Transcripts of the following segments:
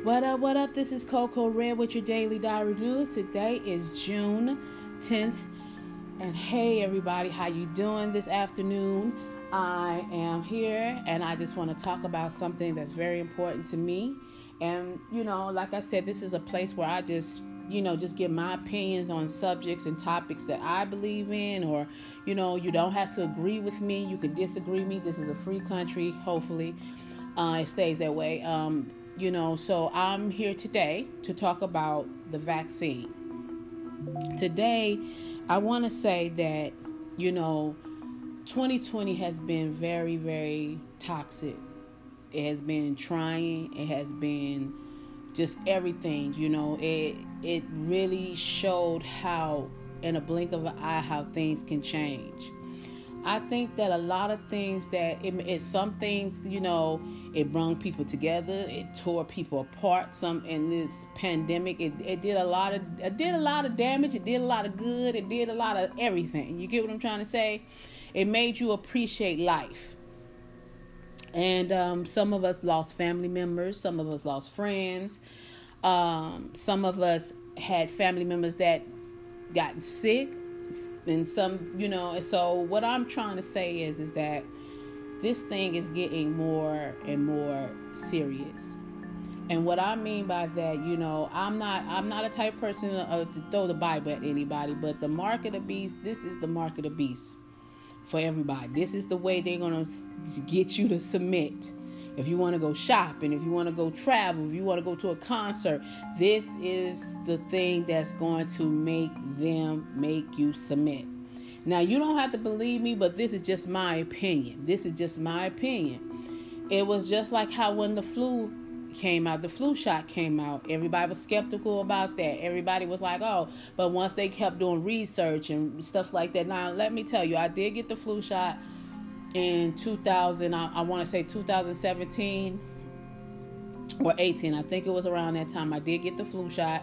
What up? This is Coco Red with your Daily Diary News. Today is June 10th. And hey everybody, how you doing this afternoon? I am here and I just want to talk about something that's very important to me. And, like I said, this is a place where I just give my opinions on subjects and topics that I believe in, or, you don't have to agree with me. You can disagree with me. This is a free country. Hopefully, it stays that way. So I'm here today to talk about the vaccine. Today, I want to say that, 2020 has been very, very toxic. It has been trying. It has been just everything, it really showed how, in a blink of an eye, how things can change. I think that a lot of things some things, it brought people together. It tore people apart. In this pandemic, it did a lot of damage. It did a lot of good. It did a lot of everything. You get what I'm trying to say? It made you appreciate life. And some of us lost family members. Some of us lost friends. Some of us had family members that got sick. And some, and so what I'm trying to say is that this thing is getting more and more serious. And what I mean by that, I'm not a type of person to throw the Bible at anybody, but the mark of the beast, this is the mark of the beast for everybody. This is the way they're going to get you to submit. If you want to go shopping, if you want to go travel, if you want to go to a concert, this is the thing that's going to make you submit. Now, you don't have to believe me, but this is just my opinion. It was just like how when the flu shot came out, everybody was skeptical about that. Everybody was like, oh, but once they kept doing research and stuff like that. Now, let me tell you, I did get the flu shot in 2017 or 18. I think it was around that time. I did get the flu shot.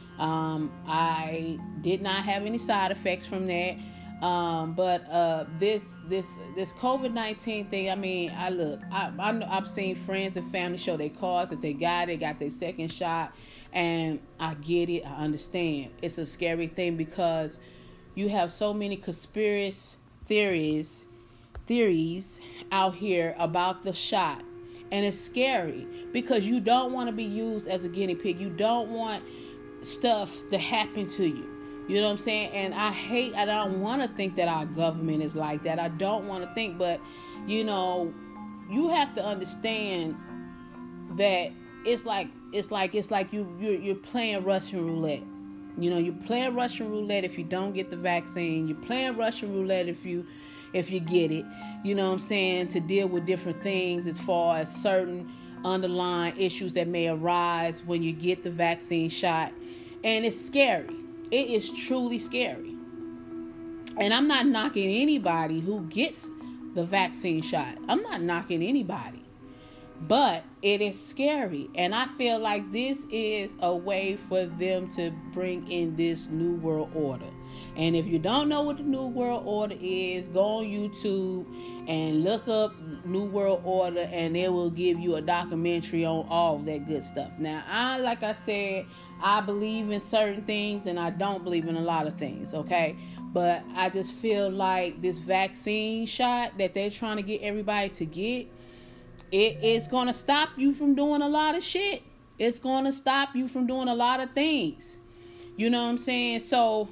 I did not have any side effects from that. But this COVID-19 thing, I've seen friends and family show their cards that they got their second shot, and I get it. I understand. It's a scary thing because you have so many conspiracy theories out here about the shot, and it's scary because you don't want to be used as a guinea pig. You don't want stuff to happen to you. You know what I'm saying? And I don't want to think that our government is like that. I don't want to think, but you have to understand that it's like you're playing Russian roulette. You're playing Russian roulette if you don't get the vaccine. You're playing Russian roulette if you get it. You know what I'm saying? To deal with different things as far as certain underlying issues that may arise when you get the vaccine shot. And it's scary. It is truly scary. And I'm not knocking anybody who gets the vaccine shot. I'm not knocking anybody. But it is scary. And I feel like this is a way for them to bring in this new world order. And if you don't know what the New World Order is, go on YouTube and look up New World Order, and it will give you a documentary on all that good stuff. Now, like I said, I believe in certain things and I don't believe in a lot of things, okay? But I just feel like this vaccine shot that they're trying to get everybody to get, it's going to stop you from doing a lot of shit. It's going to stop you from doing a lot of things. You know what I'm saying? So,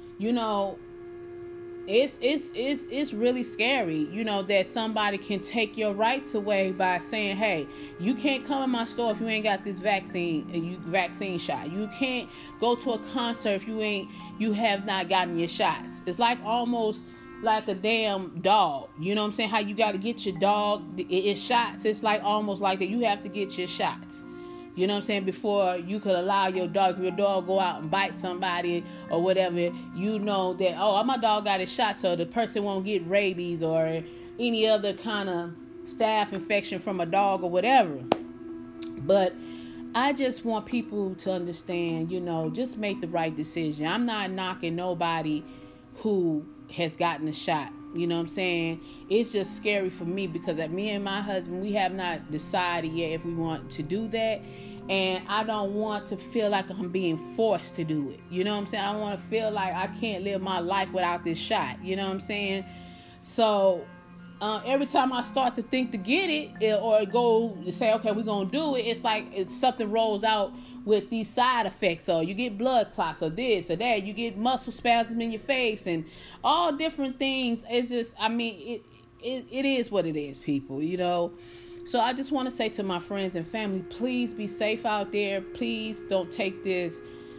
it's really scary, that somebody can take your rights away by saying, hey, you can't come in my store if you ain't got this vaccine shot. You can't go to a concert if you have not gotten your shots. It's like almost like a damn dog. You know what I'm saying? How you got to get your dog its shots. It's like almost like that. You have to get your shots. You know what I'm saying? Before you could allow your dog, if your dog go out and bite somebody or whatever, that, oh, my dog got his shot, so the person won't get rabies or any other kind of staph infection from a dog or whatever. But I just want people to understand, just make the right decision. I'm not knocking nobody who has gotten a shot. You know what I'm saying? It's just scary for me because me and my husband, we have not decided yet if we want to do that. And I don't want to feel like I'm being forced to do it. You know what I'm saying? I don't want to feel like I can't live my life without this shot. You know what I'm saying? So every time I start to think to get it or go to say, okay, we're going to do it, it's like something rolls out with these side effects. So you get blood clots or this or that. You get muscle spasms in your face and all different things. It's just, I mean, it is what it is, people, you know. So I just want to say to my friends and family, please be safe out there. Please don't take this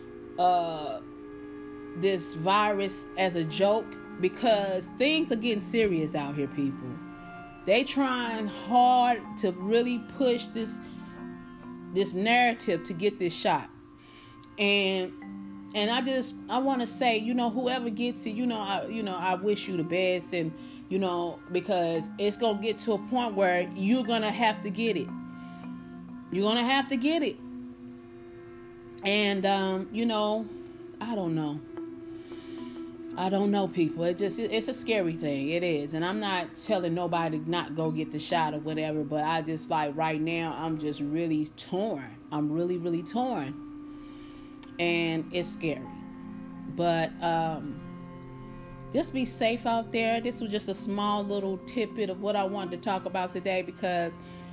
virus as a joke, because things are getting serious out here, people. They trying hard to really push this narrative to get this shot. And I want to say, you know, whoever gets it, I wish you the best, and because it's going to get to a point where you're going to have to get it. You're going to have to get it. And I don't know, people. It's a scary thing. It is. And I'm not telling nobody to not go get the shot or whatever, but I just, like, right now, I'm just really torn. I'm really, really torn. And it's scary. But just be safe out there. This was just a small little tidbit of what I wanted to talk about today, because,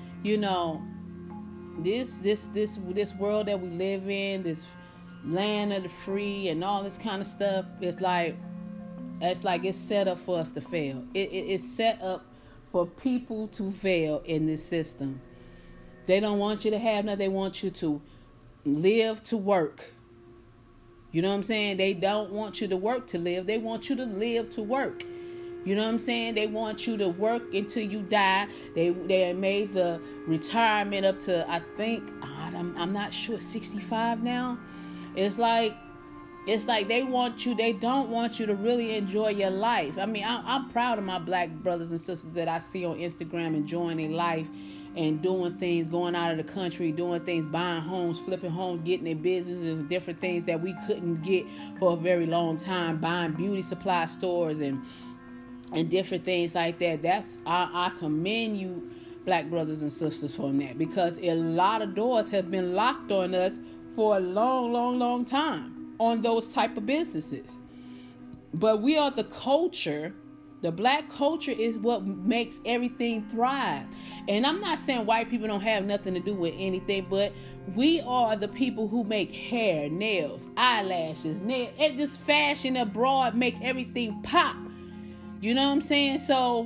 this world that we live in, this land of the free and all this kind of stuff, it's like it's set up for us to fail. It's set up for people to fail in this system. They don't want you to have nothing. They want you to live to work. You know what I'm saying? They don't want you to work to live. They want you to live to work. You know what I'm saying? They want you to work until you die. They made the retirement up to, I think, I'm not sure, 65 now. It's like they don't want you to really enjoy your life. I mean, I'm proud of my black brothers and sisters that I see on Instagram enjoying their life and doing things, going out of the country, doing things, buying homes, flipping homes, getting their businesses and different things that we couldn't get for a very long time, buying beauty supply stores and different things like that. I commend you, black brothers and sisters, from that, because a lot of doors have been locked on us for a long, long, long time on those type of businesses. But we are the culture. The black culture is what makes everything thrive. And I'm not saying white people don't have nothing to do with anything, but we are the people who make hair, nails, eyelashes, and just fashion abroad, make everything pop. You know what I'm saying? So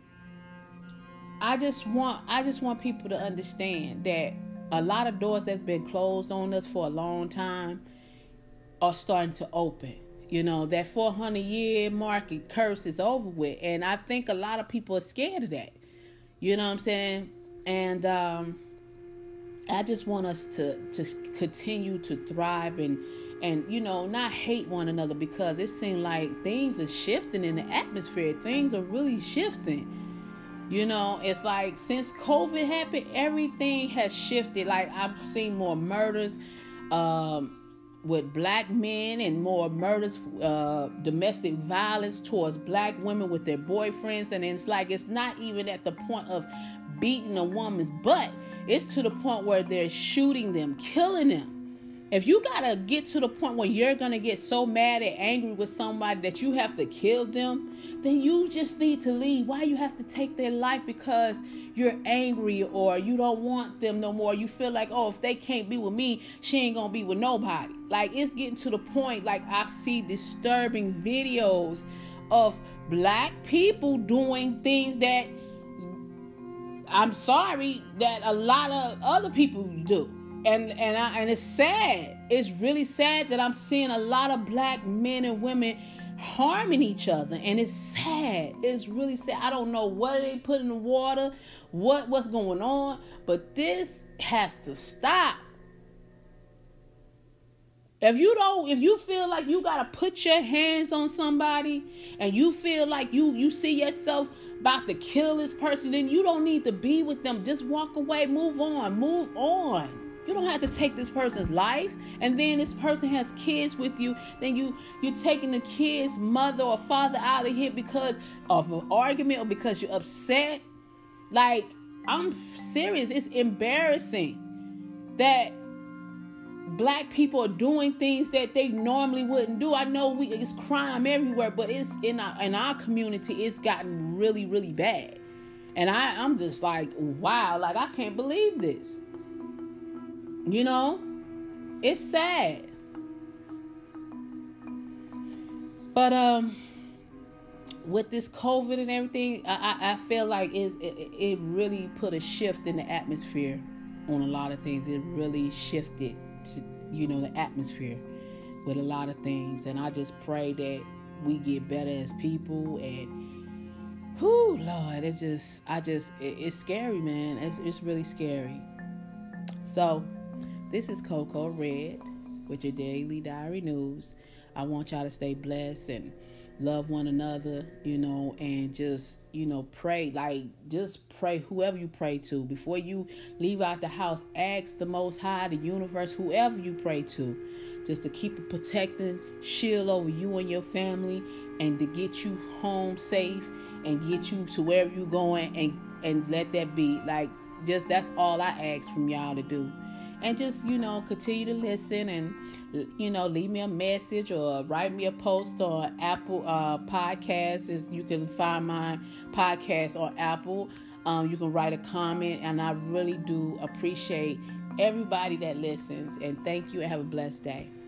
I just want people to understand that a lot of doors that's been closed on us for a long time are starting to open. That 400-year market curse is over with. And I think a lot of people are scared of that. You know what I'm saying? And I just want us to continue to thrive and not hate one another, because it seems like things are shifting in the atmosphere. Things are really shifting. It's like since COVID happened, everything has shifted. Like, I've seen more murders with black men and more murders, domestic violence towards black women with their boyfriends. And it's like, it's not even at the point of beating a woman's butt. It's to the point where they're shooting them, killing them. If you gotta get to the point where you're gonna get so mad and angry with somebody that you have to kill them, then you just need to leave. Why you have to take their life because you're angry or you don't want them no more? You feel like, oh, if they can't be with me, she ain't gonna be with nobody. Like, it's getting to the point, like, I see disturbing videos of black people doing things that, I'm sorry, that a lot of other people do. And it's sad. It's really sad that I'm seeing a lot of black men and women harming each other. And it's sad. It's really sad. I don't know what they put in the water, what's going on, but this has to stop. If you feel like you gotta put your hands on somebody and you feel like you see yourself about to kill this person, then you don't need to be with them. Just walk away, move on. You don't have to take this person's life. And then this person has kids with you. Then you're taking the kid's mother or father out of here because of an argument or because you're upset. Like, I'm serious. It's embarrassing that Black people are doing things that they normally wouldn't do. I know it's crime everywhere, but it's in our community, it's gotten really, really bad. And I'm just like, wow, like, I can't believe this. You know, it's sad. But with this COVID and everything, I feel like it really put a shift in the atmosphere on a lot of things. It really shifted to, the atmosphere with a lot of things. And I just pray that we get better as people. And Lord, it's scary, man. It's really scary. So this is Coco Red with your Daily Diary News. I want y'all to stay blessed and love one another, and just, pray. Like, just pray, whoever you pray to. Before you leave out the house, ask the Most High, the universe, whoever you pray to, just to keep a protecting shield over you and your family, and to get you home safe and get you to wherever you're going, and let that be. Like, just, that's all I ask from y'all to do. And just, continue to listen and, leave me a message or write me a post on Apple Podcasts. You can find my podcast on Apple. You can write a comment, and I really do appreciate everybody that listens. And thank you, and have a blessed day.